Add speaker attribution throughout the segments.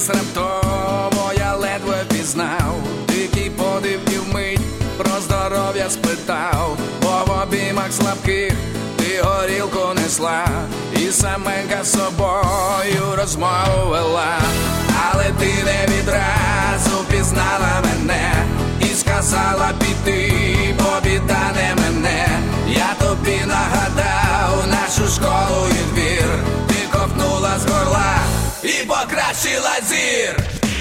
Speaker 1: якось раптово я ледве пізнав, дикий подив і вмить про здоров'я спитав, бо в обіймах слабких ти горілку несла, і саменька з собою розмову вела. Але ти не відразу пізнала мене і сказала піти, бо біда не мене. Я тобі нагадав нашу школу і двір, ти ковтнула з горла і покращила зір.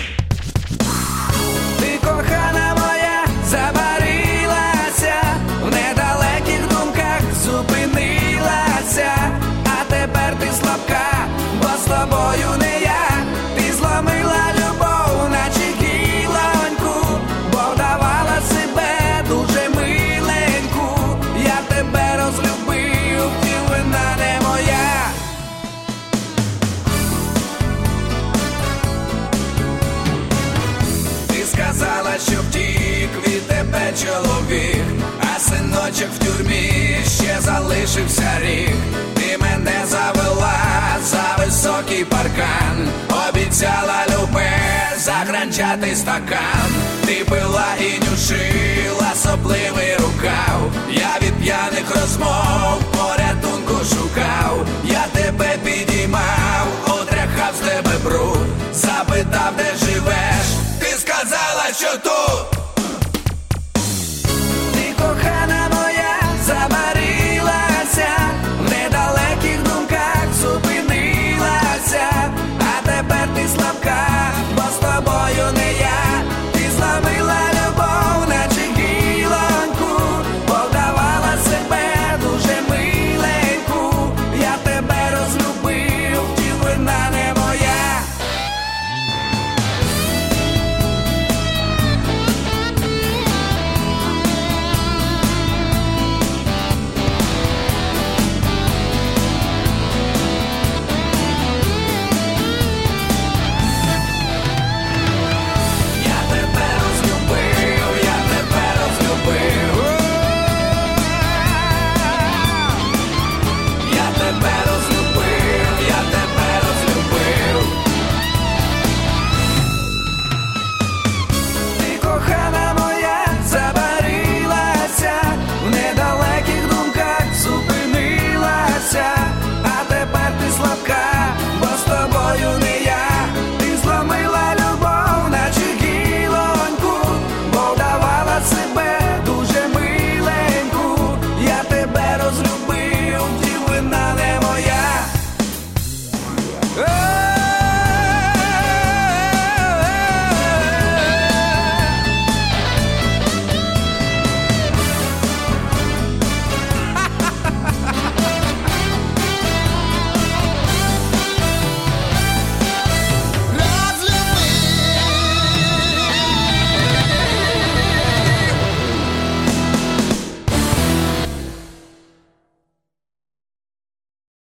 Speaker 1: Ти, кохана моя, забарилася, в недалеких думках зупинилася, а тепер ти слабка, бо з тобою не я. Ти зломила любов, наче гілоньку, бо вдавала себе дуже миленьку. Я тебе розлюбив, ти вина не моя. Сказала, що втік від тебе чоловік, а синочок в тюрмі ще залишився рік. Ти мене завела за високий паркан, обіцяла любе загранчатий стакан. Ти пила і нюшила сопливий рукав, я від п'яних розмов порятунку шукав. Я тебе підіймав, отряхав з тебе бруд, запитав, де живеш, ти сказала, що тут.